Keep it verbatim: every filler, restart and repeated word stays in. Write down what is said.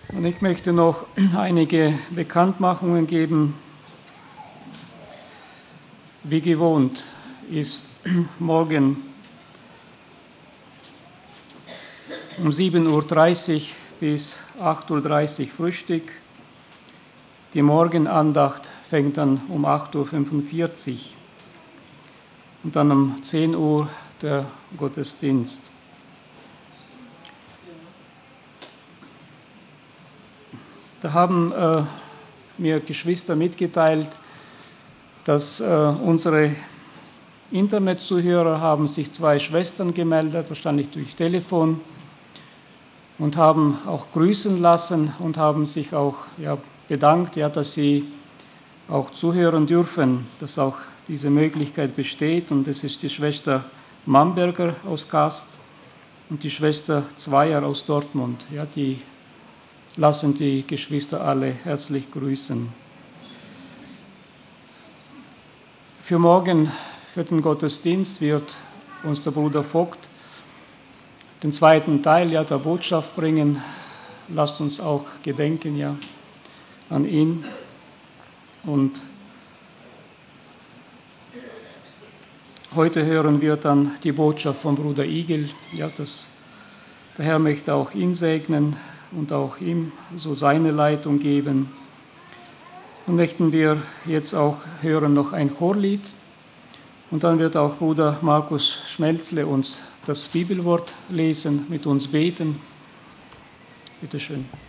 Und ich möchte noch einige Bekanntmachungen geben. Wie gewohnt ist morgen um sieben Uhr dreißig bis acht Uhr dreißig Frühstück. Die Morgenandacht fängt dann um acht Uhr fünfundvierzig und dann um zehn Uhr der Gottesdienst. Da haben äh, mir Geschwister mitgeteilt, dass äh, unsere Internetzuhörer haben sich zwei Schwestern gemeldet, wahrscheinlich durch Telefon, und haben auch grüßen lassen und haben sich auch ja, bedankt, ja, dass sie auch zuhören dürfen, dass auch diese Möglichkeit besteht. Und das ist die Schwester Mamberger aus Gast und die Schwester Zweier aus Dortmund. Ja, die lassen die Geschwister alle herzlich grüßen. Für morgen, für den Gottesdienst, wird uns der Bruder Vogt den zweiten Teil ja, der Botschaft bringen. Lasst uns auch gedenken ja, an ihn. Und heute hören wir dann die Botschaft von Bruder Igel. Ja, dass der Herr möchte auch ihn segnen und auch ihm so seine Leitung geben. Und möchten wir jetzt auch hören noch ein Chorlied. Und dann wird auch Bruder Markus Schmelzle uns das Bibelwort lesen, mit uns beten. Bitte schön.